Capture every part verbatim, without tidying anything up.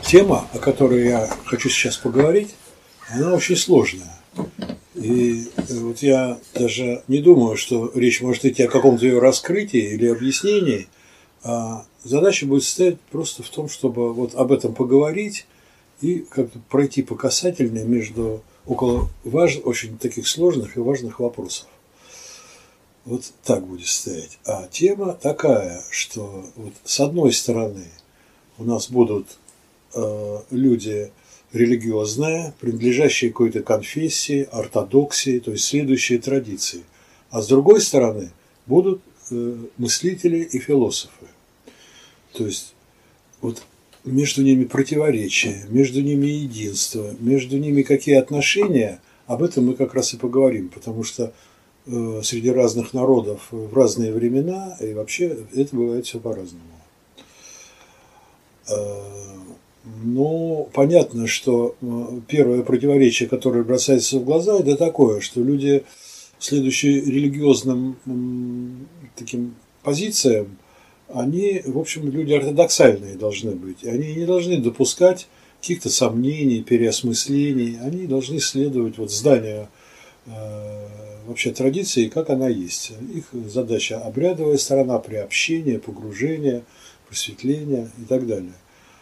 Тема, о которой я хочу сейчас поговорить, она очень сложная. И вот я даже не думаю, что речь может идти о каком-то ее раскрытии или объяснении, а задача будет состоять просто в том, чтобы вот об этом поговорить и как-то пройти по касательной между около важных, очень таких сложных и важных вопросов. Вот так будет стоять. А тема такая, что вот с одной стороны у нас будут э, люди религиозные, принадлежащие какой-то конфессии, ортодоксии, то есть следующие традиции. А с другой стороны будут э, мыслители и философы. То есть вот между ними противоречия, между ними единство, между ними какие отношения, об этом мы как раз и поговорим, потому что э, среди разных народов в разные времена, и вообще это бывает все по-разному. Но понятно, что первое противоречие, которое бросается в глаза, это такое, что люди, следующие религиозным таким позициям, они, в общем, люди ортодоксальные должны быть. Они не должны допускать каких-то сомнений, переосмыслений. Они должны следовать вот зданию э, вообще традиции, как она есть. Их задача обрядовая сторона, приобщение, погружение, просветление и так далее.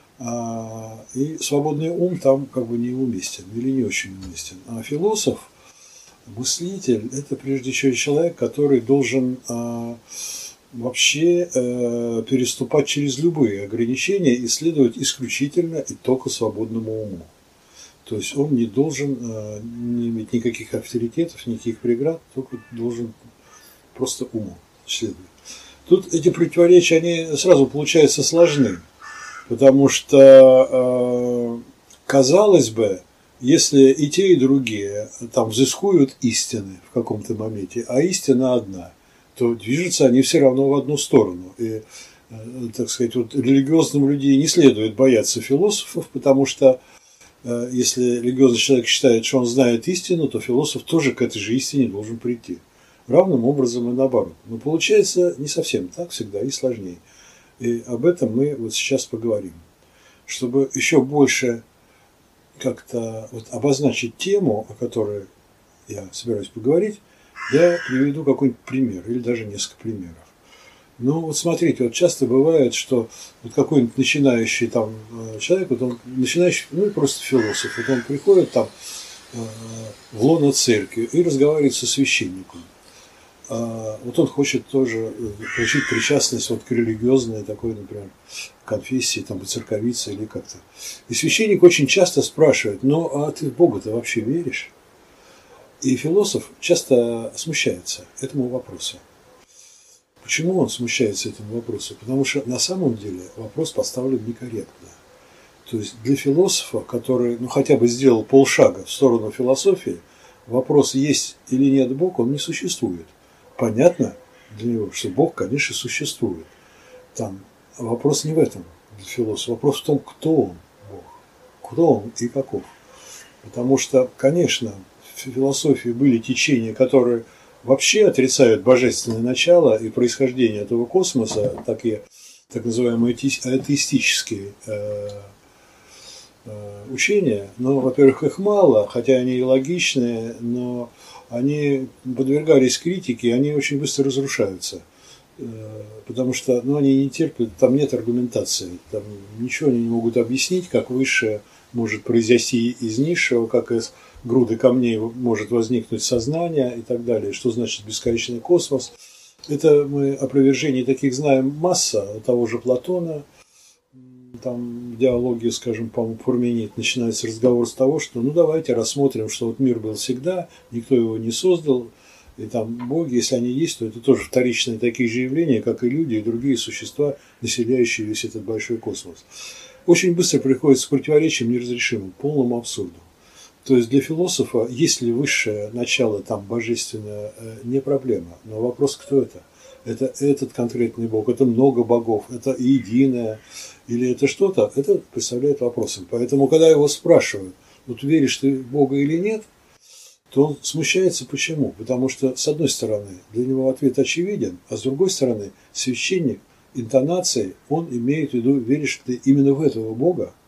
А, и свободный ум там как бы неуместен или не очень уместен. А философ, мыслитель – это прежде всего человек, который должен а, вообще а, переступать через любые ограничения и следовать исключительно и только свободному уму. То есть он не должен а, не иметь никаких авторитетов, никаких преград, только должен просто уму следовать. Тут эти противоречия, они сразу получаются сложны. Потому что, казалось бы, если и те, и другие там взыскуют истины в каком-то моменте, а истина одна, то движутся они все равно в одну сторону. И, так сказать, вот религиозным людям не следует бояться философов, потому что если религиозный человек считает, что он знает истину, то философ тоже к этой же истине должен прийти. Равным образом и наоборот. Но получается не совсем так всегда и сложнее. И об этом мы вот сейчас поговорим. Чтобы еще больше как-то вот обозначить тему, о которой я собираюсь поговорить, я приведу какой-нибудь пример или даже несколько примеров. Ну вот смотрите, вот часто бывает, что вот какой-нибудь начинающий там человек, вот он начинающий, ну просто философ, вот он приходит там в лоно церкви и разговаривает со священником. Вот он хочет тоже получить причастность вот к религиозной такой, например, конфессии, там, церковице или как-то. И священник очень часто спрашивает: ну, а ты в Бога-то вообще веришь? И философ часто смущается этому вопросу. Почему он смущается этому вопросу? Потому что на самом деле вопрос поставлен некорректно. То есть для философа, который ну, хотя бы сделал полшага в сторону философии, вопрос, есть или нет Бог, он не существует. Понятно для него, что Бог, конечно, существует. Там вопрос не в этом для философа, вопрос в том, кто он, Бог, кто он и каков. Потому что, конечно, в философии были течения, которые вообще отрицают божественное начало и происхождение этого космоса, такие так называемые атеистические э, э, учения. Но, во-первых, их мало, хотя они и логичные, но они подвергались критике, и они очень быстро разрушаются. Потому что ну, они не терпят, там нет аргументации, там ничего они не могут объяснить, как высшее может произойти из низшего, как из груды камней может возникнуть сознание и так далее, что значит бесконечный космос. Это мы опровержений таких знаем масса, того же Платона. Там в диалоге, скажем, по-моему, Парменид начинается разговор с того, что ну давайте рассмотрим, что вот мир был всегда, никто его не создал, и там боги, если они есть, то это тоже вторичные такие же явления, как и люди и другие существа, населяющие весь этот большой космос. Очень быстро приходится к противоречиям неразрешимым, полному абсурду. То есть для философа, если высшее начало там божественное, не проблема, но вопрос, кто это? Это этот конкретный Бог, это много богов, это единое, или это что-то, это представляет вопросом. Поэтому, когда его спрашивают, вот веришь ты в Бога или нет, то он смущается. Почему? Потому что, с одной стороны, для него ответ очевиден, а с другой стороны, священник интонацией, он имеет в виду, веришь ты именно в этого Бога,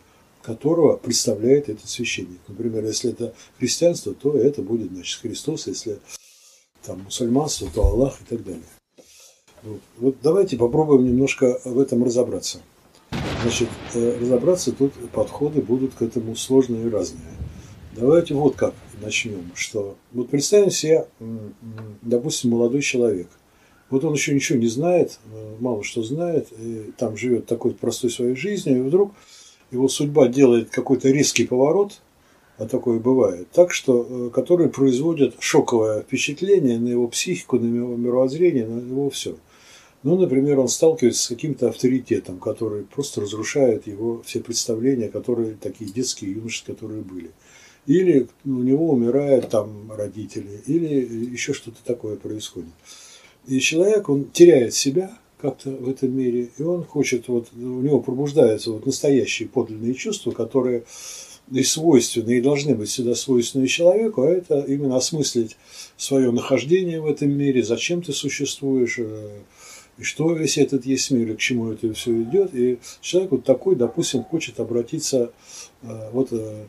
которого представляет этот священник. Например, если это христианство, то это будет, значит, Христос, если там мусульманство, то Аллах и так далее. Вот. Вот давайте попробуем немножко в этом разобраться. Значит, разобраться тут подходы будут к этому сложные и разные. Давайте вот как начнем, что вот представим себе, допустим, молодой человек. Вот он еще ничего не знает, мало что знает, и там живет такой простой своей жизнью, и вдруг его судьба делает какой-то резкий поворот, а такое бывает, так что, который производит шоковое впечатление на его психику, на его мировоззрение, на его все. Ну, например, он сталкивается с каким-то авторитетом, который просто разрушает его все представления, которые такие детские, юношеские, которые были. Или у него умирают там родители, или еще что-то такое происходит. И человек, он теряет себя как-то в этом мире, и он хочет, вот у него пробуждаются вот настоящие подлинные чувства, которые и свойственны, и должны быть всегда свойственны человеку, а это именно осмыслить свое нахождение в этом мире, зачем ты существуешь, и что весь этот есть мир, и к чему это все идет. И человек вот такой, допустим, хочет обратиться вот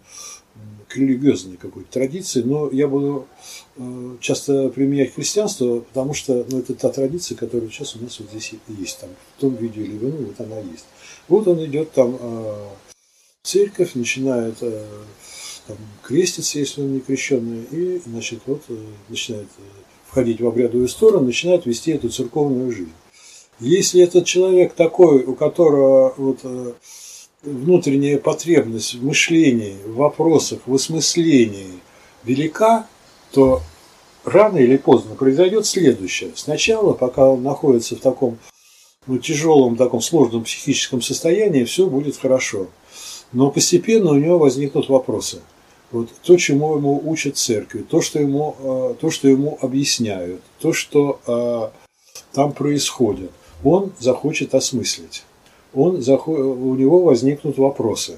к религиозной какой-то традиции, но я буду часто применять христианство, потому что ну, это та традиция, которая сейчас у нас вот здесь есть, там, в том виде или в ином, вот она есть. Вот он идет там в церковь, начинает там, креститься, если он не крещенный, и значит, вот, начинает входить в обрядовую сторону, начинает вести эту церковную жизнь. Если этот человек такой, у которого вот, внутренняя потребность в мышлении, в вопросах, в осмыслении велика, то рано или поздно произойдет следующее. Сначала, пока он находится в таком ну, тяжелом, таком сложном психическом состоянии, все будет хорошо. Но постепенно у него возникнут вопросы. Вот то, чему ему учат в церкви, то, что ему, то, что ему объясняют, то, что там происходит, он захочет осмыслить. Он заход... У него возникнут вопросы.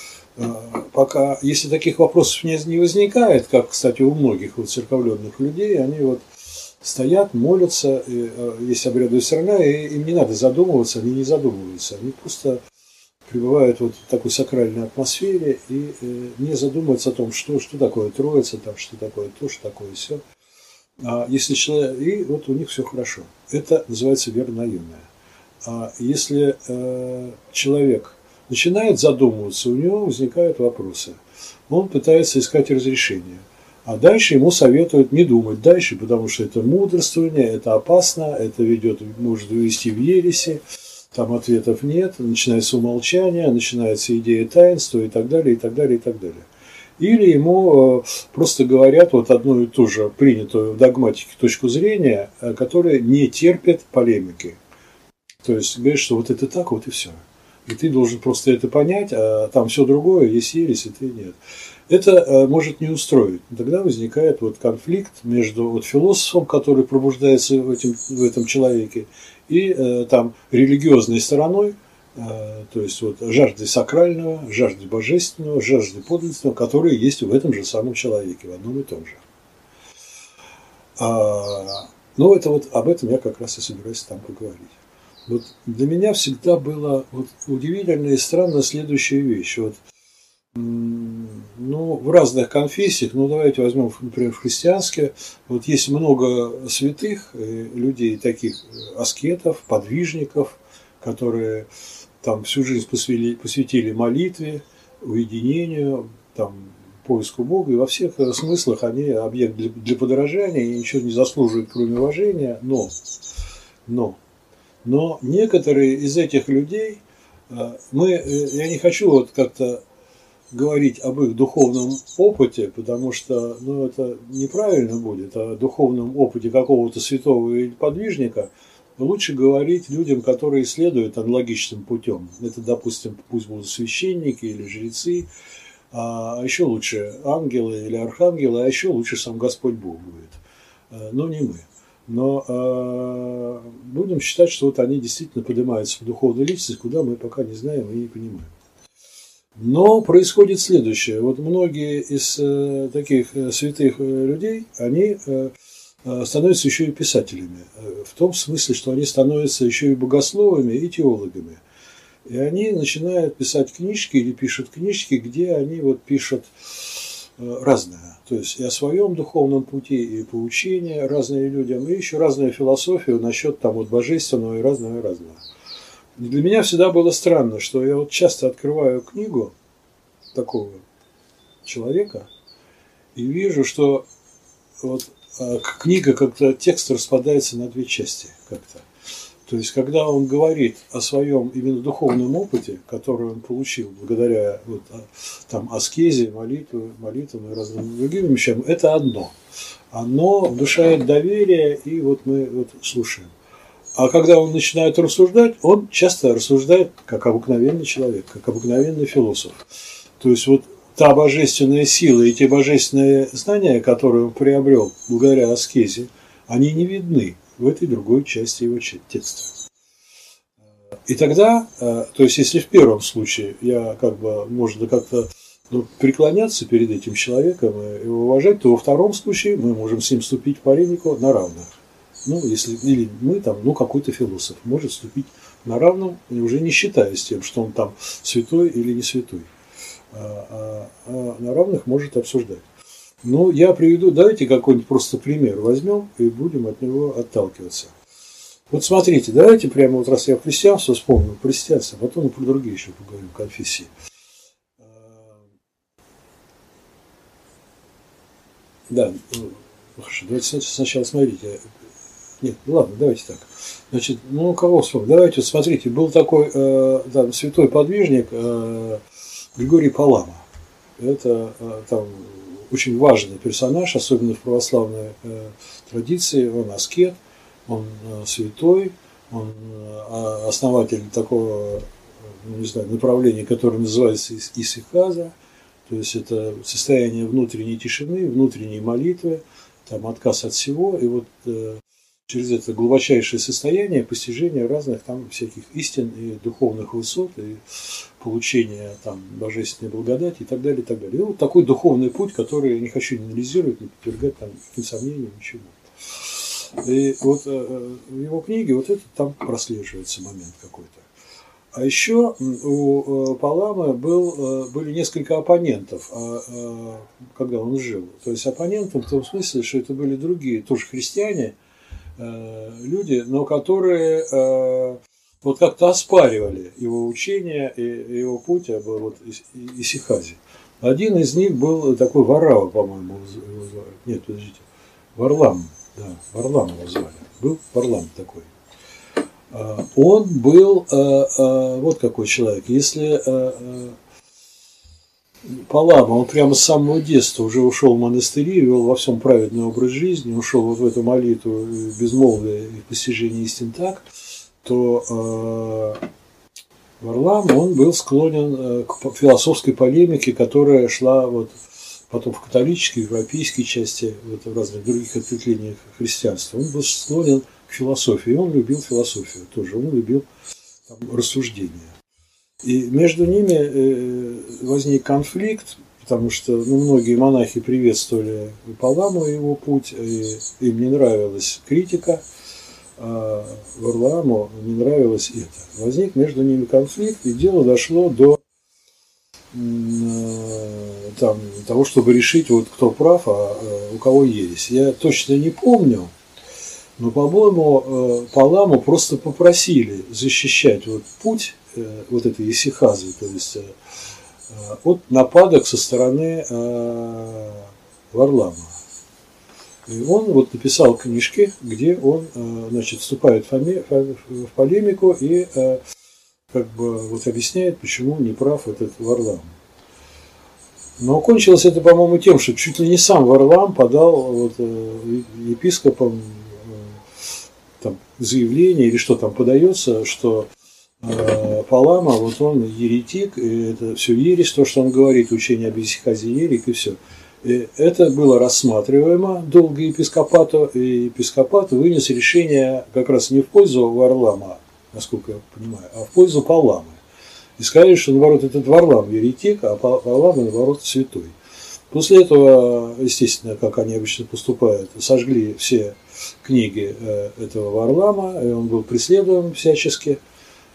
Пока, если таких вопросов не возникает, как, кстати, у многих вот церковленных людей, они вот стоят, молятся, есть обрядовая сторона, и им не надо задумываться, они не задумываются, они просто пребывают вот в такой сакральной атмосфере и не задумываются о том, что, что такое Троица, там, что такое то, что такое все. А если человек, и вот у них все хорошо. Это называется вера наивная. А если э, человек начинает задумываться, у него возникают вопросы. Он пытается искать разрешение. А дальше ему советуют не думать дальше, потому что это мудрствование, это опасно, это ведет, может вывести в ереси, там ответов нет, начинается умолчание, начинается идея таинства и так далее, и так далее, и так далее. Или ему просто говорят вот одну и ту же принятую в догматике точку зрения, которая не терпит полемики. То есть говорят, что вот это так, вот и все. И ты должен просто это понять, а там все другое, есть ересь, и ты нет. Это может не устроить. Тогда возникает вот конфликт между вот философом, который пробуждается в, этим, в этом человеке, и э, там религиозной стороной, э, то есть вот жаждой сакрального, жаждой божественного, жаждой подлинного, которые есть в этом же самом человеке, в одном и том же. А, ну, это вот об этом я как раз и собираюсь там поговорить. Вот для меня всегда было вот удивительно и странно следующая вещь. Вот, ну, в разных конфессиях, ну давайте возьмем, например, в христианстве, вот есть много святых людей, таких аскетов, подвижников, которые там всю жизнь посвятили, посвятили молитве, уединению, там, поиску Бога, и во всех смыслах они объект для, для подражания и ничего не заслуживают, кроме уважения, но, но, но некоторые из этих людей, мы, я не хочу вот как-то говорить об их духовном опыте, потому что ну, это неправильно будет, о духовном опыте какого-то святого или подвижника лучше говорить людям, которые следуют аналогичным путем. Это, допустим, пусть будут священники или жрецы, а еще лучше ангелы или архангелы, а еще лучше сам Господь Бог будет, но не мы. Но э, будем считать, что вот они действительно поднимаются в духовную личность, куда мы пока не знаем и не понимаем. Но происходит следующее. Вот многие из э, таких э, святых э, людей, они э, становятся еще и писателями. Э, в том смысле, что они становятся еще и богословами и теологами. И они начинают писать книжки или пишут книжки, где они вот пишут разное. То есть и о своем духовном пути, и поучения разные людям, и еще разную философию насчет там вот божественного и разного, и разного. И для меня всегда было странно, что я вот часто открываю книгу такого человека и вижу, что вот книга как-то, текст распадается на две части как-то. То есть, когда он говорит о своем именно духовном опыте, который он получил благодаря вот, там, аскезе, молитве, молитвам и разным другим вещам, это одно. Оно внушает доверие, и вот мы вот слушаем. А когда он начинает рассуждать, он часто рассуждает как обыкновенный человек, как обыкновенный философ. То есть, вот та божественная сила и те божественные знания, которые он приобрел благодаря аскезе, они не видны в этой другой части его текста. И тогда, то есть если в первом случае я как бы можно как-то ну, преклоняться перед этим человеком и его уважать, то во втором случае мы можем с ним вступить в полемику на равных. Ну, если или мы там, ну, какой-то философ может вступить на равном, уже не считаясь тем, что он там святой или не святой, а, а, а на равных может обсуждать. Ну, я приведу, давайте какой-нибудь просто пример возьмем и будем от него отталкиваться. Вот смотрите, давайте прямо вот раз я христианство вспомнил, про христианство, а потом и про другие еще поговорим, конфессии. Да, хорошо, давайте сначала смотрите. Нет, ладно, давайте так. Значит, ну, кого вспомнил? Давайте, вот смотрите, был такой э, там, святой подвижник э, Григорий Палама. Это э, там очень важный персонаж, особенно в православной э, традиции. Он аскет, он э, святой, он э, основатель такого, ну, не знаю, направления, которое называется исихаза. То есть это состояние внутренней тишины, внутренней молитвы, там отказ от всего. И вот э, через это глубочайшее состояние постижения разных там всяких истин и духовных высот, и получения там божественной благодати и так далее, и так далее. И вот такой духовный путь, который я не хочу ни анализировать, ни подвергать там никаким сомнениям, ничего. И вот э, в его книге вот это там прослеживается момент какой-то. А еще у Паламы был, были несколько оппонентов, когда он жил. То есть оппонентом в том смысле, что это были другие, тоже христиане, люди, но которые вот как-то оспаривали его учение и его путь об вот исихазе. Один из них был такой Варава, по-моему, его звали. Нет, подождите, Варлам, да, Варлам его звали. Был Варлам такой. Он был вот какой человек. Если Палама, он прямо с самого детства уже ушел в монастыри, вел во всем праведный образ жизни, ушел вот в эту молитву безмолвие и постижение истин так, то Варлам, он был склонен к философской полемике, которая шла вот потом в католической, европейской части, вот в разных других ответвлениях христианства. Он был склонен к философии, он любил философию тоже, он любил там, рассуждения. И между ними возник конфликт, потому что ну, многие монахи приветствовали Паламу и его путь, и им не нравилась критика, а Варламу не нравилось это. Возник между ними конфликт, и дело дошло до там, того, чтобы решить, вот, кто прав, а у кого ересь. Я точно не помню, но, по-моему, Паламу просто попросили защищать вот путь вот этой исихазы, то есть от нападок со стороны Варлама. И он вот написал книжки, где он, значит, вступает в полемику и как бы вот объясняет, почему не прав этот Варлам. Но кончилось это, по-моему, тем, что чуть ли не сам Варлам подал вот, епископам там, заявление, или что там подается, что э, Палама, вот он еретик, и это все ересь, то, что он говорит, учение об исихазе ерик, и все. И это было рассматриваемо долго епископату, и епископат вынес решение как раз не в пользу Варлама, насколько я понимаю, а в пользу Паламы. И сказали, что, наоборот, этот Варлам еретик, а Палама, наоборот, святой. После этого, естественно, как они обычно поступают, сожгли все книги этого Варлама, и он был преследован всячески.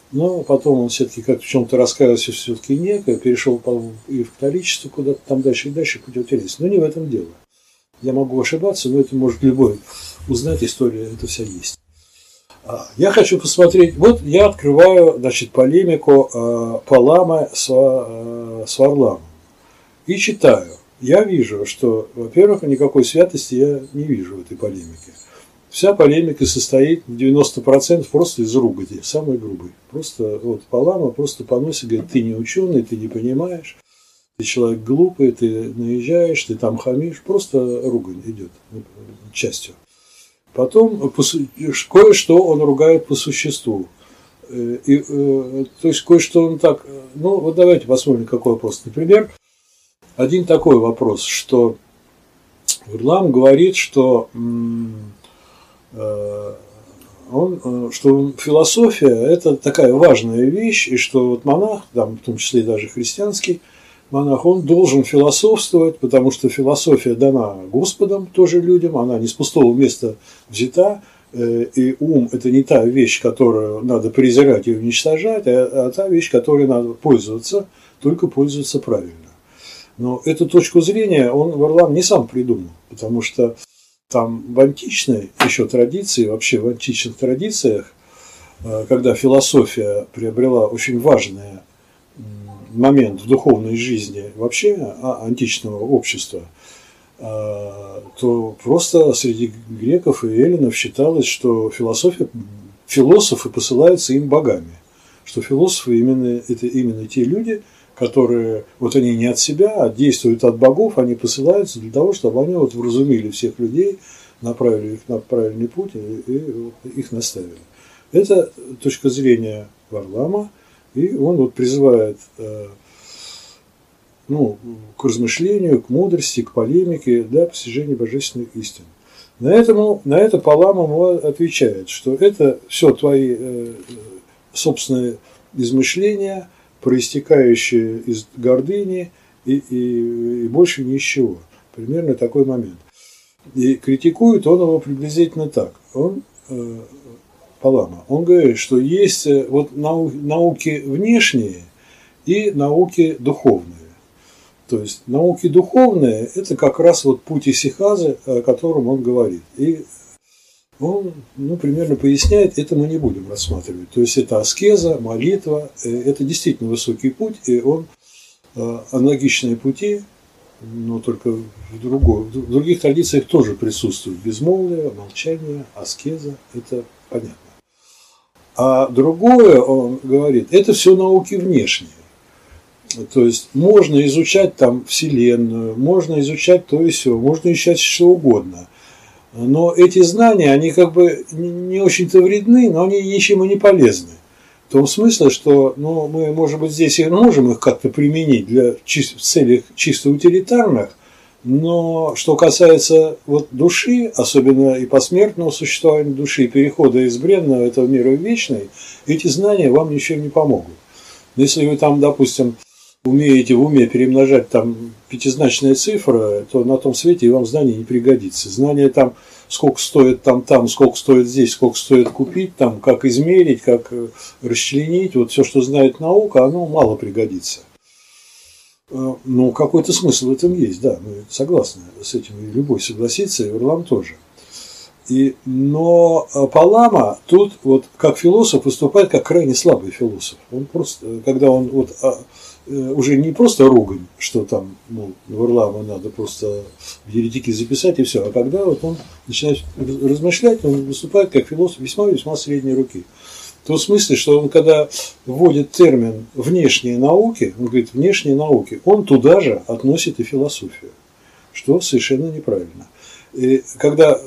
Но потом он все-таки как в чем-то раскаялся, все-таки нет, перешел и в католичество куда-то там дальше и дальше путь утерялся. Но не в этом дело. Я могу ошибаться, но это может любой узнать, история это вся есть. Я хочу посмотреть, вот я открываю, значит, полемику э, Палама с, э, с Варламом и читаю. Я вижу, что, во-первых, никакой святости я не вижу в этой полемике. Вся полемика состоит в девяноста процентах просто из ругати, самой грубой. Просто вот Палама просто поносит, говорит, ты не ученый, ты не понимаешь, ты человек глупый, ты наезжаешь, ты там хамишь, просто ругань идет частью. Потом кое-что он ругает по существу. И, то есть кое-что он так... Ну, вот давайте посмотрим, какой вопрос. Например, один такой вопрос, что Варлам говорит, что, он, что философия – это такая важная вещь, и что вот монах, там, в том числе даже христианский монах, он должен философствовать, потому что философия дана Господом тоже людям, она не с пустого места взята, и ум – это не та вещь, которую надо презирать и уничтожать, а та вещь, которой надо пользоваться, только пользоваться правильно. Но эту точку зрения он, Варлам, не сам придумал, потому что там в античной еще традиции, вообще в античных традициях, когда философия приобрела очень важное момент в духовной жизни вообще античного общества, то просто среди греков и эллинов считалось, что философия, философы посылаются им богами, что философы именно, это именно те люди, которые, вот они не от себя, а действуют от богов, они посылаются для того, чтобы они вот вразумили всех людей, направили их на правильный путь и, и вот их наставили. Это точка зрения Варлама. И он вот призывает э, ну, к размышлению, к мудрости, к полемике для постижения божественных истин. На, этому, на это Палама ему отвечает, что это все твои э, собственные измышления, проистекающие из гордыни и, и, и больше ни из чего. Примерно такой момент. И критикует он его приблизительно так. Он... Э, Палама. Он говорит, что есть вот науки внешние и науки духовные. То есть науки духовные – это как раз вот путь исихазы, о котором он говорит. И он, ну, примерно поясняет, это мы не будем рассматривать. То есть это аскеза, молитва, это действительно высокий путь, и он аналогичные пути, но только в, другой, в других традициях тоже присутствует безмолвие, молчание, аскеза, это понятно. А другое, он говорит, это все науки внешние. То есть можно изучать там Вселенную, можно изучать то и сё, можно изучать что угодно. Но эти знания, они как бы не очень-то вредны, но они ничем и не полезны. В том смысле, что ну, мы, может быть, здесь и можем их как-то применить для в целях чисто утилитарных, но что касается вот души, особенно и посмертного существования души, перехода из бренного этого мира в вечный, эти знания вам ничем не помогут. Но если вы там, допустим, умеете в уме перемножать там пятизначные цифры, то на том свете и вам знание не пригодится. Знание там, сколько стоит там, там, сколько стоит здесь, сколько стоит купить, там, как измерить, как расчленить, вот все, что знает наука, оно мало пригодится. Ну, какой-то смысл в этом есть, да, мы согласны с этим, и любой согласится, и Варлам тоже. И, но Палама тут вот как философ выступает как крайне слабый философ. Он просто, когда он вот уже не просто ругань, что там, ну, Варлама надо просто в еретики записать и все, а когда вот он начинает размышлять, он выступает как философ весьма-весьма средней руки. В том смысле, что он, когда вводит термин «внешние науки», он говорит «внешние науки», он туда же относит и философию, что совершенно неправильно. И когда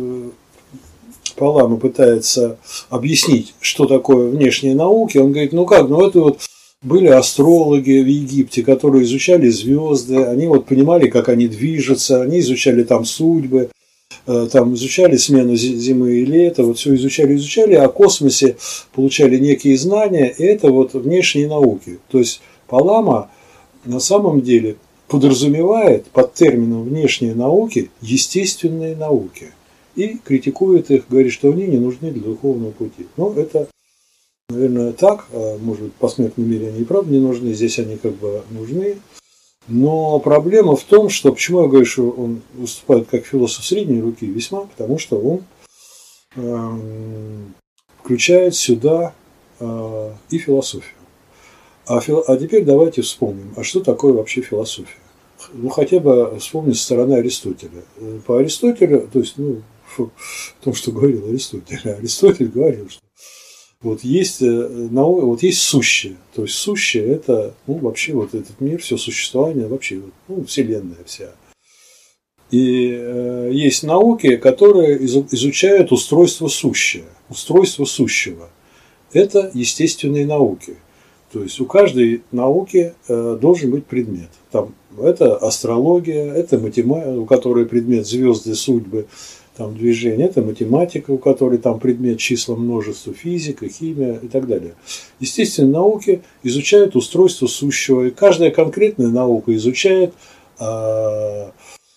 Палама пытается объяснить, что такое внешние науки, он говорит, ну как, ну это вот были астрологи в Египте, которые изучали звезды, они вот понимали, как они движутся, они изучали там судьбы, там изучали смену зимы и лета, вот все изучали, изучали, о космосе получали некие знания, и это вот внешние науки. То есть Палама на самом деле подразумевает под термином внешние науки естественные науки и критикует их, говорит, что они не нужны для духовного пути. Ну, это Наверное, так. Может быть, в посмертном мире они и правда не нужны, здесь они как бы нужны. Но проблема в том, что почему я говорю, что он выступает как философ средней руки, весьма, потому что он э, включает сюда э, и философию. А, фил... а теперь давайте вспомним, а что такое вообще философия? Ну, хотя бы вспомнить со стороны Аристотеля. По Аристотелю, то есть, ну, в том, что говорил Аристотель, Аристотель говорил, что вот есть, вот есть сущее. То есть сущее – это, ну, вообще вот этот мир, все существование, вообще, ну, Вселенная вся. И э, есть науки, которые изучают устройство сущего. Устройство сущего – это естественные науки. То есть у каждой науки э, должен быть предмет. Там, это астрология, это математика, у которой предмет звезды, судьбы, там, движение, это математика, у которой там предмет числа, множество, физика, химия и так далее. Естественные науки изучают устройство сущего, и каждая конкретная наука изучает э,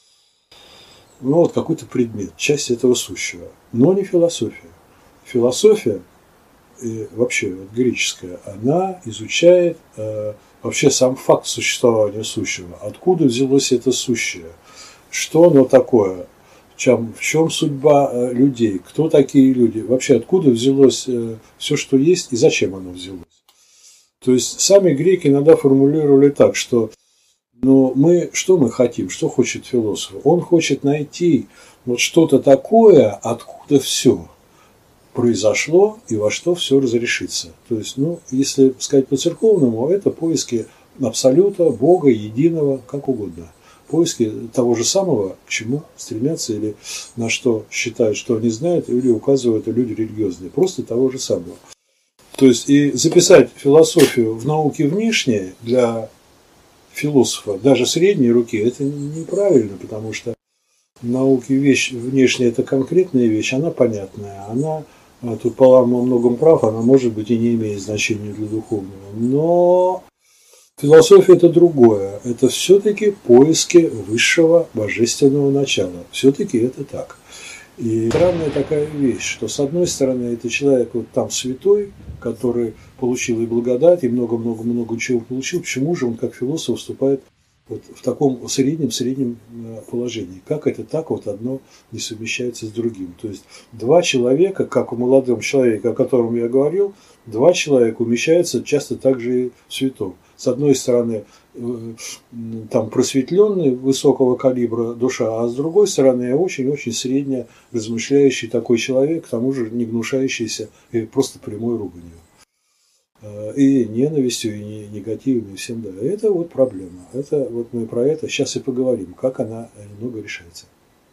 ну, вот какой-то предмет, часть этого сущего, но не философия. Философия, и вообще вот, греческая, она изучает э, вообще сам факт существования сущего, откуда взялось это сущее, что оно такое, в чем, в чем судьба э, людей, кто такие люди, вообще откуда взялось э, все, что есть и зачем оно взялось. То есть сами греки иногда формулировали так, что ну, мы, что мы хотим, что хочет философ? Он хочет найти вот что-то такое, откуда все произошло и во что все разрешится. То есть, ну, если сказать по-церковному, это поиски абсолюта, Бога, единого, как угодно. Поиски того же самого, к чему стремятся или на что считают, что они знают, или указывают люди религиозные. Просто того же самого. То есть, и записать философию в науке внешние для философа, даже средней руки, это неправильно, потому что в науке вещь внешняя – это конкретная вещь, она понятная, она тут по многом прав, она может быть и не имеет значения для духовного. Но философия – это другое. Это все-таки поиски высшего божественного начала. Все-таки это так. И странная такая вещь, что с одной стороны это человек вот там святой, который получил и благодать, и много-много-много чего получил. Почему же он как философ вступает вот в таком среднем-среднем положении? Как это так вот одно не совмещается с другим? То есть два человека, как у молодого человека, о котором я говорил, два человека умещаются часто так же и в святом. С одной стороны, там просветленный высокого калибра душа, а с другой стороны очень-очень средне размышляющий такой человек, к тому же не гнушающийся и просто прямой руганью. И ненавистью, и негативом, и всем далее. Это вот проблема. Это вот мы про это сейчас и поговорим, как она немного решается.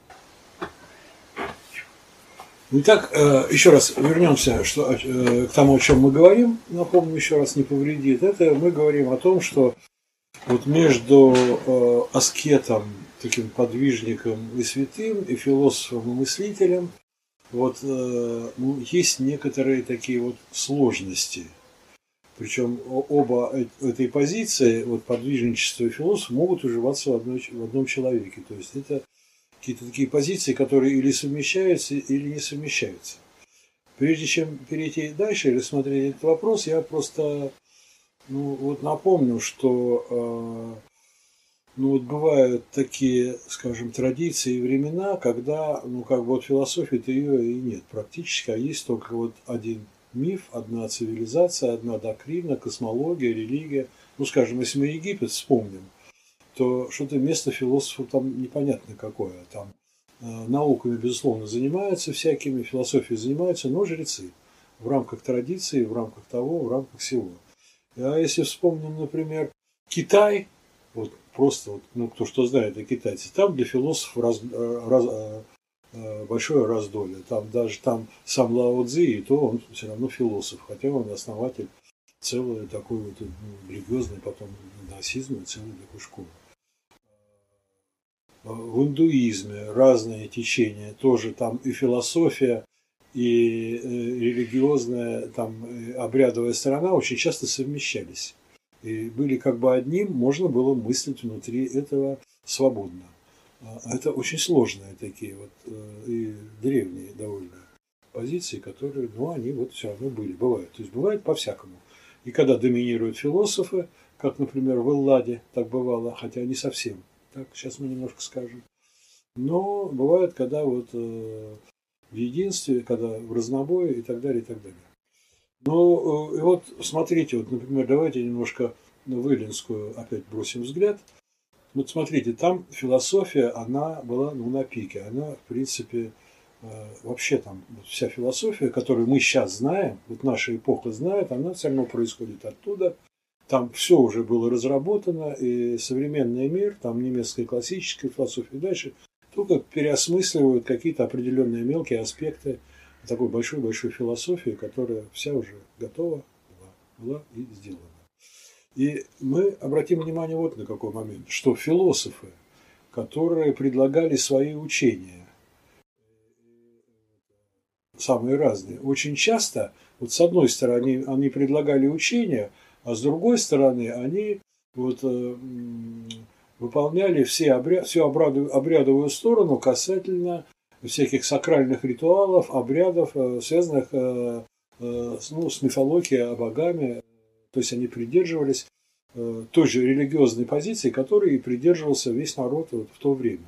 Итак, еще раз вернемся что, к тому, о чем мы говорим. Напомню еще раз, не повредит. Это мы говорим о том, что вот между э, аскетом, таким подвижником и святым, и философом и мыслителем вот, э, ну, есть некоторые такие вот сложности. Причем оба этой позиции, вот, подвижничество и философ, могут уживаться в, одной, в одном человеке. То есть это какие-то такие позиции, которые или совмещаются, или не совмещаются. Прежде чем перейти дальше и рассмотреть этот вопрос, я просто ну, вот напомню, что э, ну, вот бывают такие, скажем, традиции и времена, когда ну, как бы вот философии-то ее и нет практически, а есть только вот один миф, одна цивилизация, одна доктрина, космология, религия. Ну, скажем, если мы Египет вспомним, то что-то место философов там непонятно какое. Там э, науками, безусловно, занимаются всякими, философией занимаются, но жрецы в рамках традиции, в рамках того, в рамках всего. А если вспомним, например, Китай, вот просто, вот, ну, кто что знает о китайцах, там для философов раз, раз, большое раздолье. Там даже там сам Лао Цзи, и то он все равно философ, хотя он основатель целой такой вот ну, религиозной, потом даосизма, целой такой школы. В индуизме разные течения, тоже там и философия, и религиозная, там, обрядовая сторона очень часто совмещались. И были как бы одним, можно было мыслить внутри этого свободно. Это очень сложные такие вот, и древние довольно позиции, которые, ну, они вот все равно были, бывают. То есть бывает по-всякому. И когда доминируют философы, как, например, в Элладе так бывало, хотя не совсем. Так, сейчас мы немножко скажем. Но бывает, когда вот э, в единстве, когда в разнобое и так далее, и так далее. Ну, и вот смотрите, вот, например, давайте немножко в Эллинскую опять бросим взгляд. Вот смотрите, там философия, она была ну, на пике. Она, в принципе, вообще там вся философия, которую мы сейчас знаем, вот наша эпоха знает, она все равно происходит оттуда. Там все уже было разработано, и современный мир, там немецкая классическая философия и дальше, только переосмысливают какие-то определенные мелкие аспекты такой большой-большой философии, которая вся уже готова была, была и сделана. И мы обратим внимание вот на какой момент, что философы, которые предлагали свои учения, самые разные, очень часто, вот с одной стороны, они предлагали учения, а с другой стороны, они вот, э, выполняли все обряд, всю обряду, обрядовую сторону касательно всяких сакральных ритуалов, обрядов, э, связанных э, э, ну, с мифологией, богами. То есть они придерживались э, той же религиозной позиции, которой и придерживался весь народ вот в то время.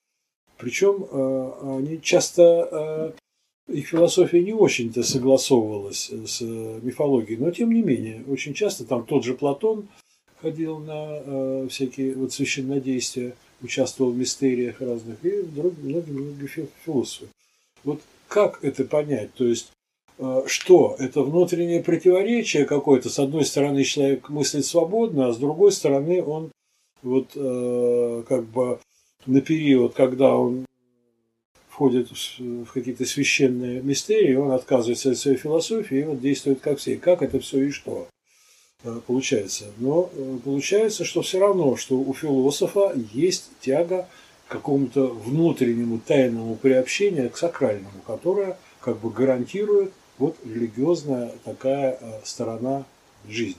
Причем э, они часто, э, их философия не очень-то согласовывалась с мифологией, но тем не менее, очень часто там тот же Платон ходил на э, всякие вот священнодействия, участвовал в мистериях разных, и многие-многие философы. Вот как это понять? То есть, э, что? Это внутреннее противоречие какое-то? С одной стороны, человек мыслит свободно, а с другой стороны, он вот э, как бы на период, когда он входит в какие-то священные мистерии, он отказывается от своей философии и вот действует как все. Как это все и что получается? Но получается, что все равно, что у философа есть тяга к какому-то внутреннему тайному приобщению к сакральному, которое как бы гарантирует вот религиозная такая сторона жизни.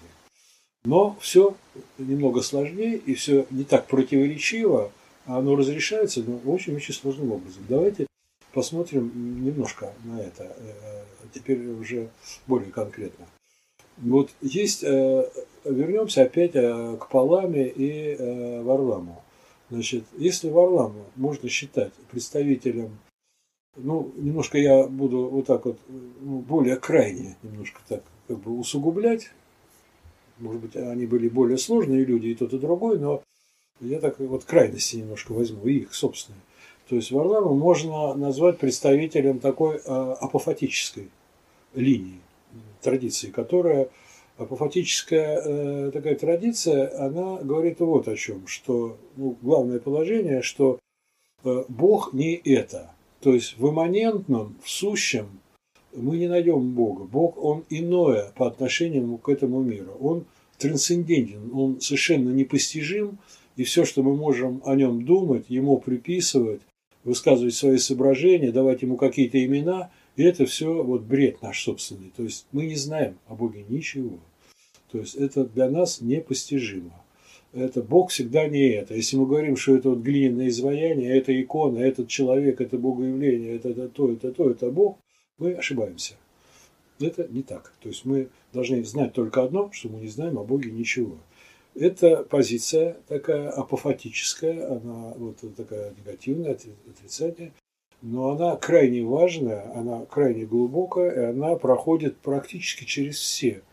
Но все немного сложнее и все не так противоречиво, а оно разрешается, но очень-очень сложным образом. Давайте посмотрим немножко на это, теперь уже более конкретно. Вот есть, вернемся опять к Паламе и Варламу. Значит, если Варламу можно считать представителем, ну, немножко я буду вот так вот, ну, более крайне, немножко так как бы усугублять, может быть, они были более сложные люди, и тот, и другой, но я так вот крайности немножко возьму, и их собственные. То есть Варламу можно назвать представителем такой апофатической линии, традиции, которая, апофатическая э, такая традиция, она говорит вот о чем, что ну, главное положение, что э, Бог не это. То есть в имманентном, в сущем мы не найдем Бога. Бог, он иное по отношению к этому миру. Он трансцендентен, он совершенно непостижим, и все, что мы можем о нем думать, ему приписывать, высказывать свои соображения, давать ему какие-то имена, и это все вот бред наш собственный. То есть мы не знаем о Боге ничего. То есть это для нас непостижимо. Это Бог всегда не это. Если мы говорим, что это вот глиняное изваяние, это икона, этот человек, это богоявление, это, это то, это то, это Бог, мы ошибаемся. Это не так. То есть мы должны знать только одно, что мы не знаем о Боге ничего. Это позиция такая апофатическая, она вот такая негативная, отрицательная, но она крайне важная, она крайне глубокая, и она проходит практически через все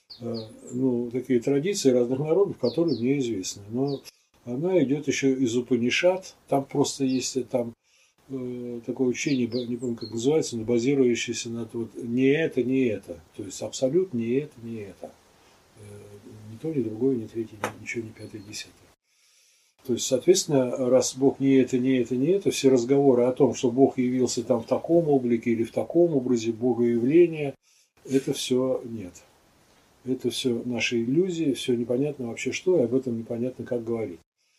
ну, такие традиции разных народов, которые мне известны. Но она идет еще из Упанишад, там просто есть там э, такое учение, не помню, как называется, но базирующееся на вот не это, не это. То есть абсолют не это, не это. Э, ни то, ни другое, ни третье, ничего, ни пятое, ни десятое. То есть, соответственно, раз Бог не это, не это, не это, все разговоры о том, что Бог явился там в таком облике или в таком образе богоявления, это все нет. Это все наши иллюзии, все непонятно вообще что, и об этом непонятно как говорить.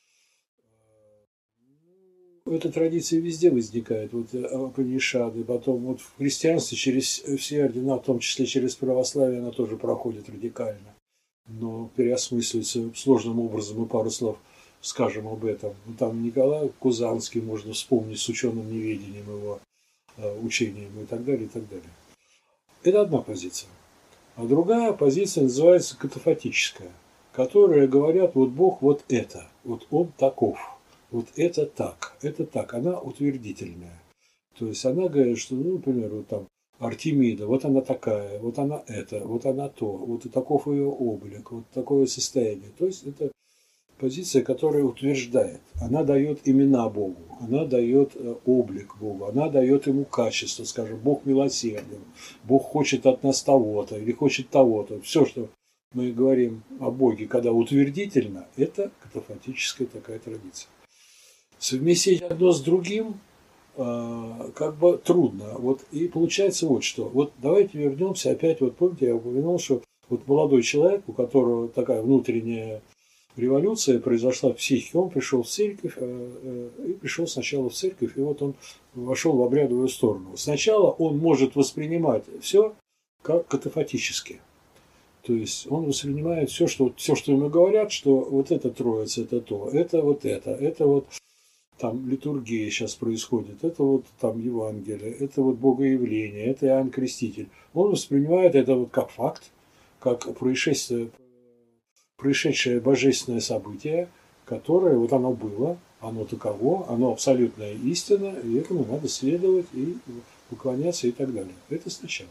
Эта традиция везде возникает, вот Упанишады, потом вот в христианстве через все ордена, в том числе через православие, она тоже проходит радикально, но переосмысливается сложным образом, и пару слов скажем об этом. Там Николай Кузанский можно вспомнить с ученым неведением его. учением и так далее, и так далее. Это одна позиция. А другая позиция называется катафатическая, которая говорят, вот Бог вот это, вот Он таков, вот это так, это так, она утвердительная. То есть она говорит, что, ну, например, вот там Артемида, вот она такая, вот она это, вот она то, вот и таков ее облик, вот такое состояние. То есть это позиция, которая утверждает, она дает имена Богу, она дает облик Богу, она дает ему качество, скажем, Бог милосерден, Бог хочет от нас того-то или хочет того-то. Все, что мы говорим о Боге, когда утвердительно, это катафатическая такая традиция. Совместить одно с другим как бы трудно. Вот, и получается вот что. Вот давайте вернемся опять, вот помните, я упомянул, что вот молодой человек, у которого такая внутренняя революция произошла в психике, он пришел в церковь, и пришел сначала в церковь, и вот он вошел в обрядовую сторону. Сначала он может воспринимать все как катафатически. То есть он воспринимает все, что, все, что ему говорят, что вот это троица, это то, это вот это, это вот там литургия сейчас происходит, это вот там Евангелие, это вот Богоявление, это Иоанн Креститель. Он воспринимает это вот как факт, как происшествие, происшедшее божественное событие, которое вот оно было, оно таково, оно абсолютная истина, и этому надо следовать и поклоняться и так далее. Это сначала.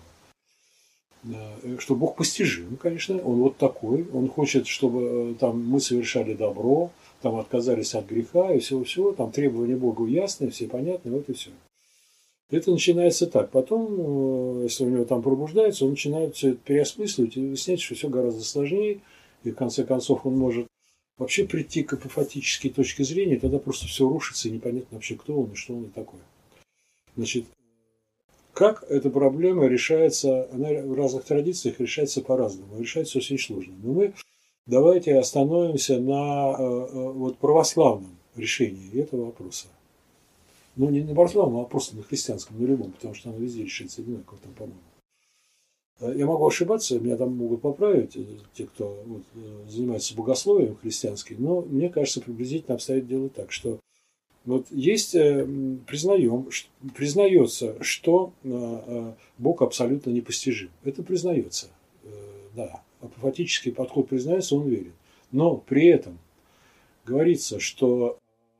Что Бог постижим, конечно, Он вот такой, Он хочет, чтобы там мы совершали добро, там отказались от греха и всего-всего, там требования Бога ясные, все понятны, вот и все. Это начинается так. Потом, если у него там пробуждается, он начинает все это переосмысливать и выяснять, что все гораздо сложнее, и в конце концов он может вообще прийти к апофатической точке зрения, и тогда просто все рушится, и непонятно вообще, кто он и что он и такое. Значит, как эта проблема решается, она в разных традициях решается по-разному, решается очень сложно. Но мы давайте остановимся на вот, православном решении этого вопроса. Ну, не на православном, а просто на христианском, на любом, потому что оно везде решается одинаково, там, по-моему. Я могу ошибаться, меня там могут поправить те, кто вот, занимается богословием христианским, но мне кажется, приблизительно обстоит дело так, что вот есть, признаем, признается, что Бог абсолютно непостижим. Это признается, да. Апофатический подход признается, он верит. Но при этом говорится, что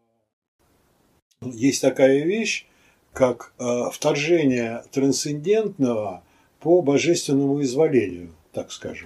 есть такая вещь, как вторжение трансцендентного по божественному изволению, так скажем.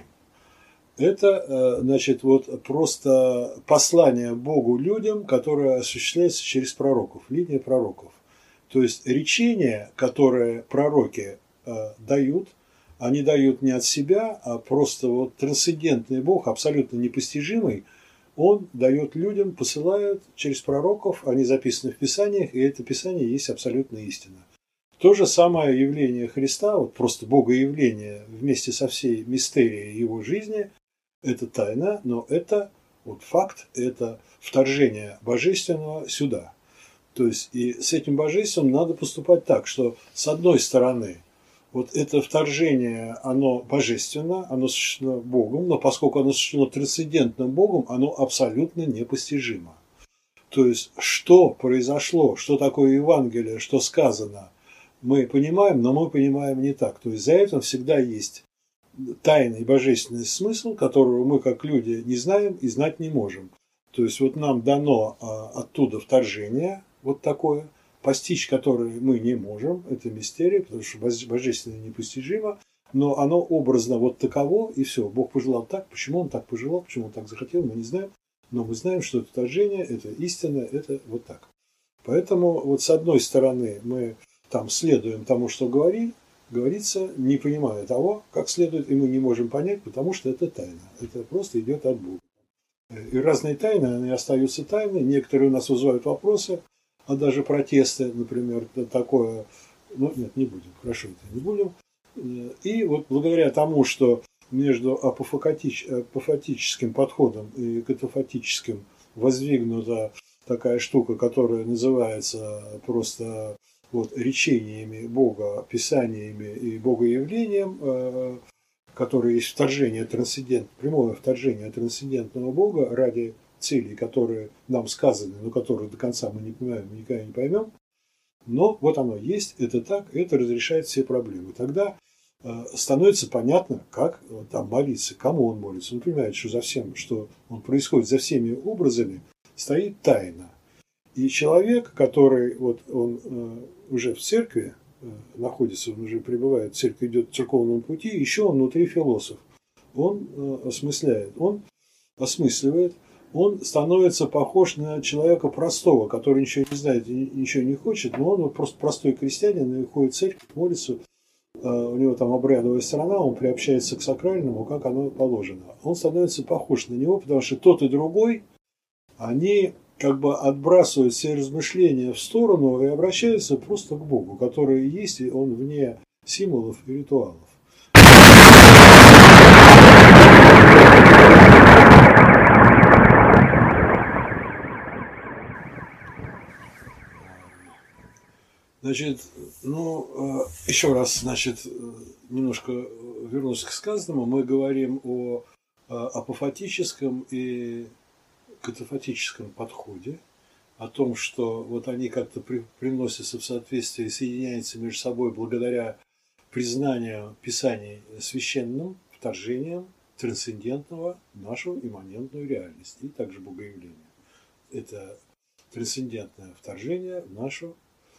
Это, значит, вот просто послание Богу людям, которое осуществляется через пророков, линия пророков. То есть речения, которые пророки дают, они дают не от себя, а просто вот трансцендентный Бог, абсолютно непостижимый, Он дает людям, посылают через пророков, они записаны в Писаниях, и это Писание есть абсолютная истина. То же самое явление Христа, вот просто Богоявление вместе со всей мистерией Его жизни, это тайна, но это вот факт, это вторжение божественного сюда. То есть и с этим божественным надо поступать так, что с одной стороны вот это вторжение, оно божественно, оно осуществлено Богом, но поскольку оно осуществлено трансцендентным Богом, оно абсолютно непостижимо. То есть, что произошло, что такое Евангелие, что сказано, мы понимаем, но мы понимаем не так. То есть, за этим всегда есть тайный божественный смысл, которого мы, как люди, не знаем и знать не можем. То есть, вот нам дано оттуда вторжение, вот такое, постичь которое мы не можем, это мистерия, потому что божественное непостижимо, но оно образно вот таково, и все. Бог пожелал так, почему Он так пожелал, почему Он так захотел, мы не знаем, но мы знаем, что это вторжение, это истина, это вот так. Поэтому вот с одной стороны мы там следуем тому, что говори, говорится, не понимая того, как следует, и мы не можем понять, потому что это тайна. Это просто идет от Бога. И разные тайны, они остаются тайны, некоторые у нас вызывают вопросы, а даже протесты, например, такое, ну нет, не будем, хорошо, это не будем. И вот благодаря тому, что между апофатическим подходом и катафатическим воздвигнута такая штука, которая называется просто вот речениями Бога, писаниями и богоявлением, которое есть вторжение трансцендент, прямое вторжение трансцендентного Бога ради целей, которые нам сказаны, но которые до конца мы не понимаем, мы никогда не поймем, Но вот оно есть, это так, это разрешает все проблемы. Тогда э, становится понятно, как э, там молиться, кому он молится. Он понимает, что за всем, что он происходит за всеми образами, стоит тайна. И человек, который вот он э, уже в церкви э, находится, он уже пребывает, церковь идет в церковном пути, еще он внутри философ. Он э, осмысляет, он осмысливает, он становится похож на человека простого, который ничего не знает и ничего не хочет, но он вот просто простой крестьянин, и ходит в церковь, молится, у него там обрядовая сторона, он приобщается к сакральному, как оно положено. Он становится похож на него, потому что тот и другой, они как бы отбрасывают все размышления в сторону и обращаются просто к Богу, который есть, и он вне символов и ритуалов. Значит, ну, еще раз, значит, немножко вернусь к сказанному. Мы говорим о апофатическом и катафатическом подходе, о том, что вот они как-то при, приносятся в соответствие, соединяются между собой благодаря признанию Писаний священным вторжением трансцендентного в нашу имманентную реальность и также богоявление. Это трансцендентное вторжение в нашу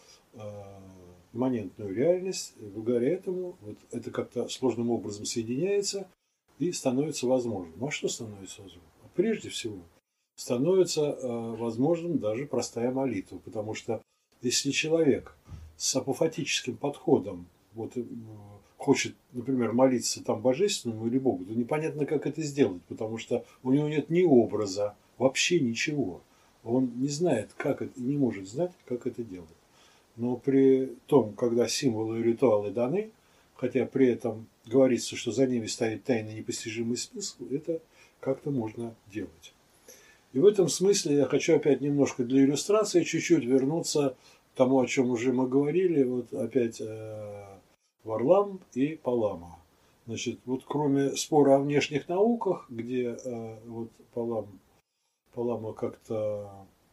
имманентную реальность, и благодаря этому вот это как-то сложным образом соединяется и становится возможным. А что становится возможным? Прежде всего, становится возможным даже простая молитва, потому что если человек с апофатическим подходом вот, хочет, например, молиться там божественному или Богу, то непонятно, как это сделать, потому что у него нет ни образа, вообще ничего. Он не знает, как это, и не может знать, как это делать. Но при том, когда символы и ритуалы даны, хотя при этом говорится, что за ними стоит тайный непостижимый смысл, это как-то можно делать. И в этом смысле я хочу опять немножко для иллюстрации чуть-чуть вернуться к тому, о чем уже мы говорили, вот опять э, Варлам и Палама. Значит, вот кроме спора о внешних науках, где э, вот Палам, Палама как-то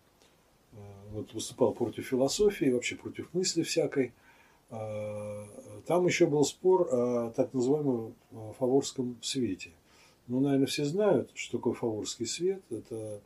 вот, выступал против философии, вообще против мысли всякой. Там еще был спор о так называемом фаворском свете. Ну, наверное, все знают, что такое фаворский свет. Это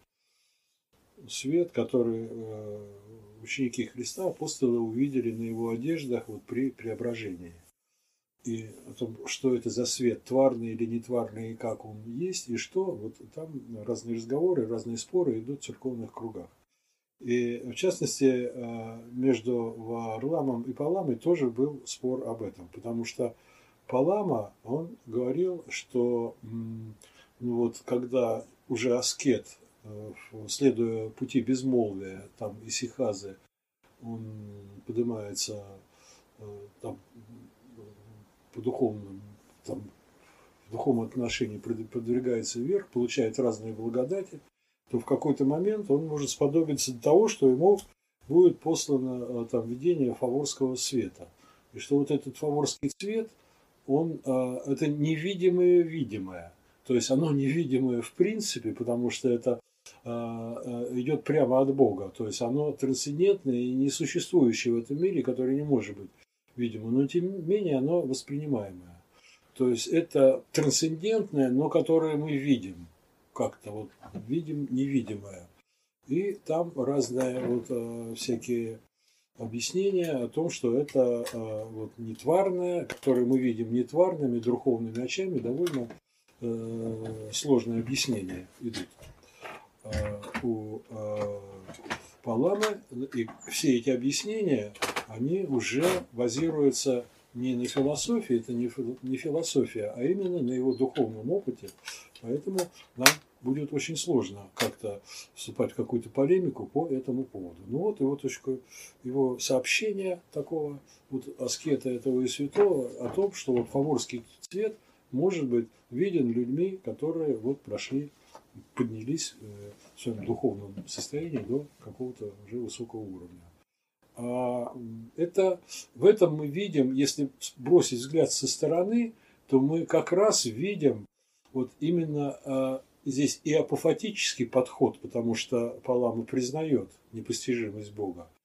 свет, который ученики Христа, апостолы, увидели на его одеждах вот при преображении. И о том, что это за свет, тварный или нетварный, и как он есть, и что, вот там разные разговоры, разные споры идут в церковных кругах. И, в частности, между Варламом и Паламой тоже был спор об этом, потому что Палама, он говорил, что ну вот, когда уже аскет, следуя пути безмолвия, там, исихазы, он поднимается там, по духовному, там, в духовном отношении продвигается вверх, получает разные благодати, то в какой-то момент он может сподобиться до того, что ему будет послано там видение фаворского света. И что вот этот фаворский цвет, он, это невидимое видимое. То есть оно невидимое в принципе, потому что это идет прямо от Бога. То есть оно трансцендентное и несуществующее в этом мире, которое не может быть видимо. Но тем не менее оно воспринимаемое. То есть это трансцендентное, но которое мы видим. Как-то вот видим невидимое. И там разные вот, э, всякие объяснения о том, что это э, вот, нетварное, которое мы видим нетварными, духовными очами, довольно э, сложные объяснения идут. Э, у э, Паламы, и все эти объяснения, они уже базируются не на философии, это не философия, а именно на его духовном опыте. Поэтому нам будет очень сложно как-то вступать в какую-то полемику по этому поводу. Ну вот его, точка, его сообщение такого вот аскета этого и святого о том, что вот фаворский цвет может быть виден людьми, которые вот прошли, поднялись в своем духовном состоянии до какого-то уже высокого уровня. А это, в этом мы видим, если бросить взгляд со стороны, то мы как раз видим вот именно а, здесь и апофатический подход, потому что Палама признает непостижимость Бога,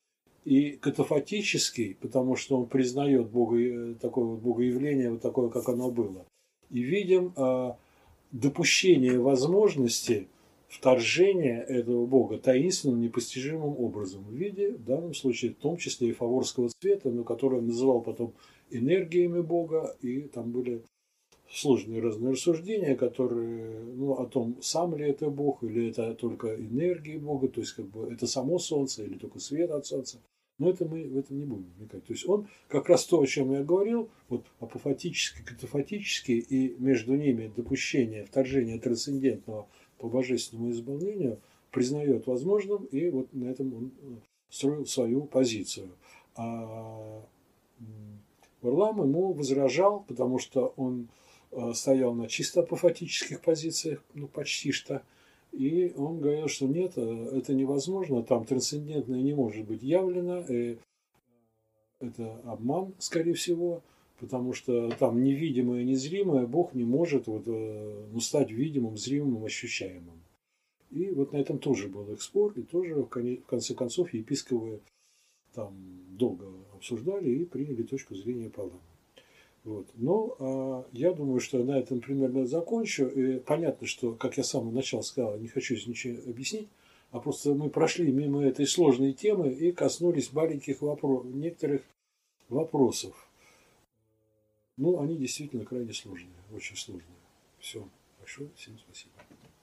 и катафатический, потому что он признает Бога, такое вот богоявление, вот такое, как оно было. И видим а, допущение возможности вторжения этого Бога таинственным, непостижимым образом в виде, в данном случае, в том числе и фаворского цвета, но который он называл потом энергиями Бога, и там были сложные разные рассуждения, которые, ну, о том, сам ли это Бог, или это только энергии Бога, то есть как бы это само Солнце, или только свет от Солнца. Но это мы в этом не будем вникать. То есть он как раз то, о чем я говорил, вот апофатический, катафатический, и между ними допущение вторжения трансцендентного по божественному исполнению признает возможным, и вот на этом он строил свою позицию. А Варлам ему возражал, потому что он стоял на чисто апофатических позициях, ну почти что, и он говорил, что нет, это невозможно, там трансцендентное не может быть явлено, и это обман, скорее всего, потому что там невидимое и незримое Бог не может вот, ну, стать видимым, зримым, ощущаемым. И вот на этом тоже был их спор, и тоже в конце концов епископы там долго обсуждали и приняли точку зрения Павла. Вот. Но а, я думаю, что на этом примерно закончу. И понятно, что, как я с самого начала сказал, не хочу здесь ничего объяснить, а просто мы прошли мимо этой сложной темы и коснулись маленьких вопросов, некоторых вопросов. Ну, они действительно крайне сложные, очень сложные. Все. Большое всем спасибо.